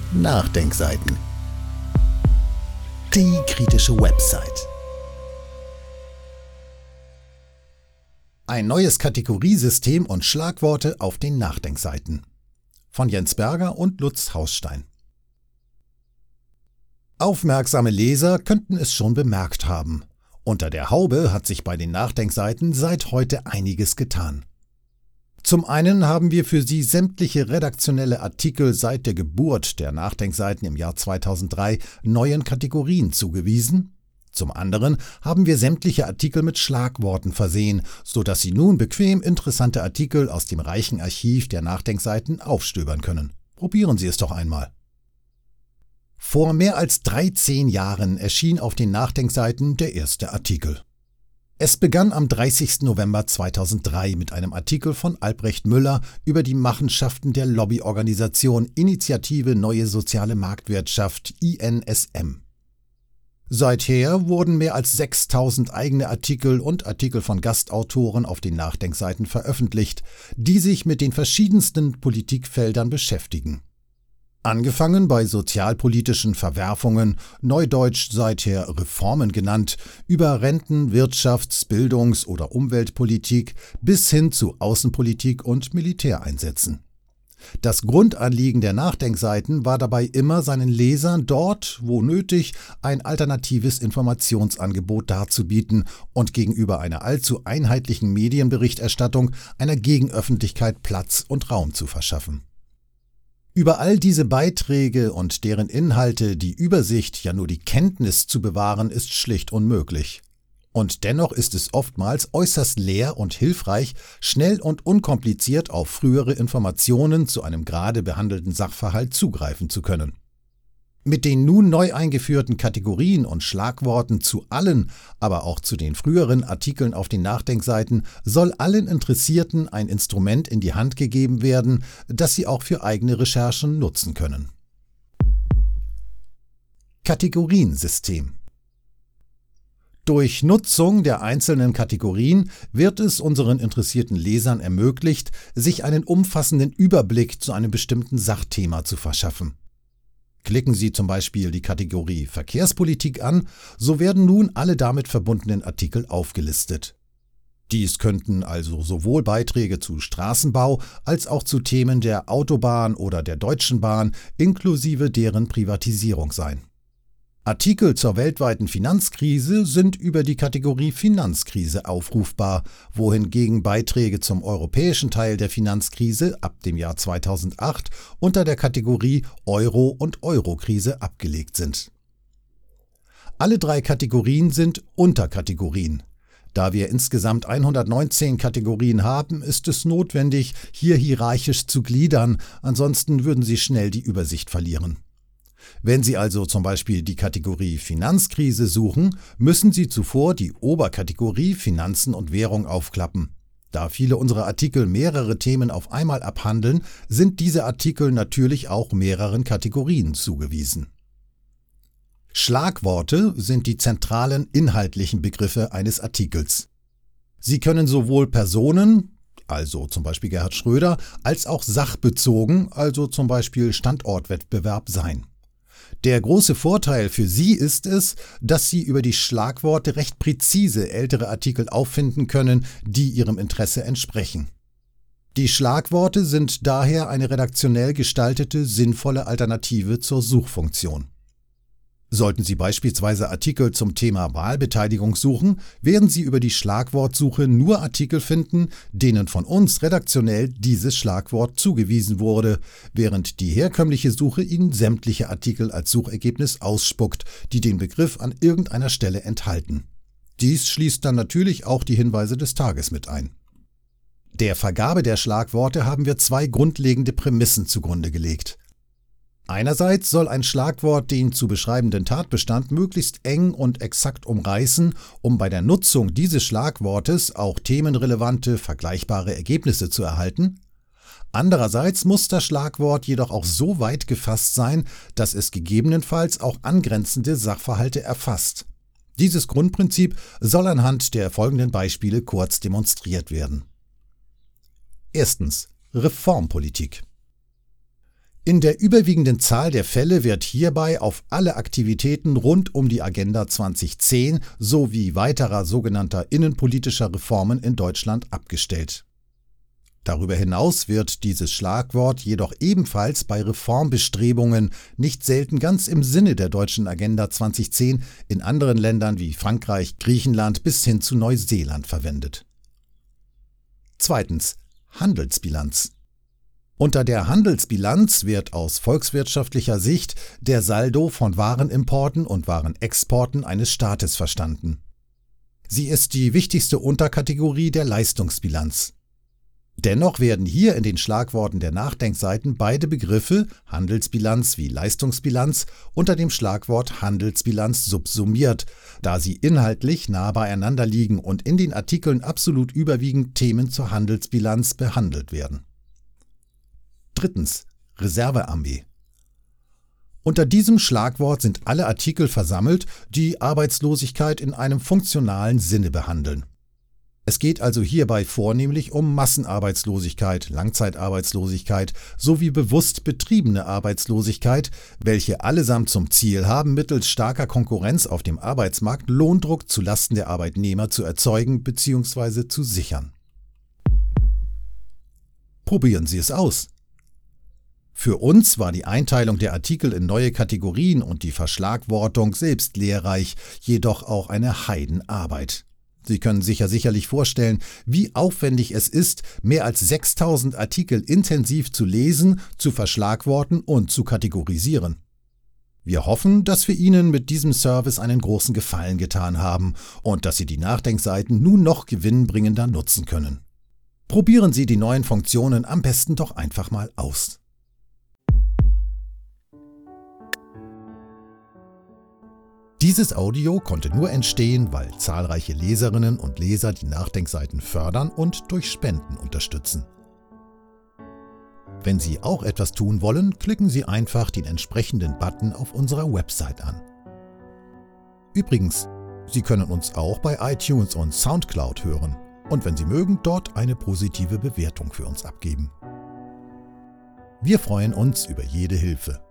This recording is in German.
Nachdenkseiten. Die kritische Website. Ein neues Kategoriesystem und Schlagworte auf den Nachdenkseiten. Von Jens Berger und Lutz Hausstein. Aufmerksame Leser könnten es schon bemerkt haben. Unter der Haube hat sich bei den Nachdenkseiten seit heute einiges getan. Zum einen haben wir für Sie sämtliche redaktionelle Artikel seit der Geburt der Nachdenkseiten im Jahr 2003 neuen Kategorien zugewiesen. Zum anderen haben wir sämtliche Artikel mit Schlagworten versehen, sodass Sie nun bequem interessante Artikel aus dem reichen Archiv der Nachdenkseiten aufstöbern können. Probieren Sie es doch einmal. Vor mehr als 13 Jahren erschien auf den Nachdenkseiten der erste Artikel. Es begann am 30. November 2003 mit einem Artikel von Albrecht Müller über die Machenschaften der Lobbyorganisation Initiative Neue Soziale Marktwirtschaft INSM. Seither wurden mehr als 6000 eigene Artikel und Artikel von Gastautoren auf den Nachdenkseiten veröffentlicht, die sich mit den verschiedensten Politikfeldern beschäftigen. Angefangen bei sozialpolitischen Verwerfungen, neudeutsch seither Reformen genannt, über Renten-, Wirtschafts-, Bildungs- oder Umweltpolitik bis hin zu Außenpolitik und Militäreinsätzen. Das Grundanliegen der Nachdenkseiten war dabei immer, seinen Lesern dort, wo nötig, ein alternatives Informationsangebot darzubieten und gegenüber einer allzu einheitlichen Medienberichterstattung einer Gegenöffentlichkeit Platz und Raum zu verschaffen. Über all diese Beiträge und deren Inhalte die Übersicht, ja nur die Kenntnis zu bewahren, ist schlicht unmöglich. Und dennoch ist es oftmals äußerst lehr und hilfreich, schnell und unkompliziert auf frühere Informationen zu einem gerade behandelten Sachverhalt zugreifen zu können. Mit den nun neu eingeführten Kategorien und Schlagworten zu allen, aber auch zu den früheren Artikeln auf den Nachdenkseiten soll allen Interessierten ein Instrument in die Hand gegeben werden, das sie auch für eigene Recherchen nutzen können. Kategoriensystem. Durch Nutzung der einzelnen Kategorien wird es unseren interessierten Lesern ermöglicht, sich einen umfassenden Überblick zu einem bestimmten Sachthema zu verschaffen. Klicken Sie zum Beispiel die Kategorie Verkehrspolitik an, so werden nun alle damit verbundenen Artikel aufgelistet. Dies könnten also sowohl Beiträge zu Straßenbau als auch zu Themen der Autobahn oder der Deutschen Bahn inklusive deren Privatisierung sein. Artikel zur weltweiten Finanzkrise sind über die Kategorie Finanzkrise aufrufbar, wohingegen Beiträge zum europäischen Teil der Finanzkrise ab dem Jahr 2008 unter der Kategorie Euro und Eurokrise abgelegt sind. Alle drei Kategorien sind Unterkategorien. Da wir insgesamt 119 Kategorien haben, ist es notwendig, hier hierarchisch zu gliedern, ansonsten würden Sie schnell die Übersicht verlieren. Wenn Sie also zum Beispiel die Kategorie Finanzkrise suchen, müssen Sie zuvor die Oberkategorie Finanzen und Währung aufklappen. Da viele unserer Artikel mehrere Themen auf einmal abhandeln, sind diese Artikel natürlich auch mehreren Kategorien zugewiesen. Schlagworte sind die zentralen inhaltlichen Begriffe eines Artikels. Sie können sowohl Personen, also zum Beispiel Gerhard Schröder, als auch sachbezogen, also zum Beispiel Standortwettbewerb sein. Der große Vorteil für Sie ist es, dass Sie über die Schlagworte recht präzise ältere Artikel auffinden können, die Ihrem Interesse entsprechen. Die Schlagworte sind daher eine redaktionell gestaltete, sinnvolle Alternative zur Suchfunktion. Sollten Sie beispielsweise Artikel zum Thema Wahlbeteiligung suchen, werden Sie über die Schlagwortsuche nur Artikel finden, denen von uns redaktionell dieses Schlagwort zugewiesen wurde, während die herkömmliche Suche Ihnen sämtliche Artikel als Suchergebnis ausspuckt, die den Begriff an irgendeiner Stelle enthalten. Dies schließt dann natürlich auch die Hinweise des Tages mit ein. Der Vergabe der Schlagworte haben wir zwei grundlegende Prämissen zugrunde gelegt. Einerseits soll ein Schlagwort den zu beschreibenden Tatbestand möglichst eng und exakt umreißen, um bei der Nutzung dieses Schlagwortes auch themenrelevante, vergleichbare Ergebnisse zu erhalten. Andererseits muss das Schlagwort jedoch auch so weit gefasst sein, dass es gegebenenfalls auch angrenzende Sachverhalte erfasst. Dieses Grundprinzip soll anhand der folgenden Beispiele kurz demonstriert werden. Erstens: Reformpolitik. In der überwiegenden Zahl der Fälle wird hierbei auf alle Aktivitäten rund um die Agenda 2010 sowie weiterer sogenannter innenpolitischer Reformen in Deutschland abgestellt. Darüber hinaus wird dieses Schlagwort jedoch ebenfalls bei Reformbestrebungen, nicht selten ganz im Sinne der deutschen Agenda 2010, in anderen Ländern wie Frankreich, Griechenland bis hin zu Neuseeland verwendet. Zweitens. Handelsbilanz. Unter der Handelsbilanz wird aus volkswirtschaftlicher Sicht der Saldo von Warenimporten und Warenexporten eines Staates verstanden. Sie ist die wichtigste Unterkategorie der Leistungsbilanz. Dennoch werden hier in den Schlagworten der Nachdenkseiten beide Begriffe, Handelsbilanz wie Leistungsbilanz, unter dem Schlagwort Handelsbilanz subsumiert, da sie inhaltlich nah beieinander liegen und in den Artikeln absolut überwiegend Themen zur Handelsbilanz behandelt werden. Drittens. Reservearmee. Unter diesem Schlagwort sind alle Artikel versammelt, die Arbeitslosigkeit in einem funktionalen Sinne behandeln. Es geht also hierbei vornehmlich um Massenarbeitslosigkeit, Langzeitarbeitslosigkeit sowie bewusst betriebene Arbeitslosigkeit, welche allesamt zum Ziel haben, mittels starker Konkurrenz auf dem Arbeitsmarkt Lohndruck zulasten der Arbeitnehmer zu erzeugen bzw. zu sichern. Probieren Sie es aus! Für uns war die Einteilung der Artikel in neue Kategorien und die Verschlagwortung selbst lehrreich, jedoch auch eine Heidenarbeit. Sie können sich ja sicherlich vorstellen, wie aufwendig es ist, mehr als 6000 Artikel intensiv zu lesen, zu verschlagworten und zu kategorisieren. Wir hoffen, dass wir Ihnen mit diesem Service einen großen Gefallen getan haben und dass Sie die Nachdenkseiten nun noch gewinnbringender nutzen können. Probieren Sie die neuen Funktionen am besten doch einfach mal aus. Dieses Audio konnte nur entstehen, weil zahlreiche Leserinnen und Leser die Nachdenkseiten fördern und durch Spenden unterstützen. Wenn Sie auch etwas tun wollen, klicken Sie einfach den entsprechenden Button auf unserer Website an. Übrigens, Sie können uns auch bei iTunes und SoundCloud hören und wenn Sie mögen, dort eine positive Bewertung für uns abgeben. Wir freuen uns über jede Hilfe.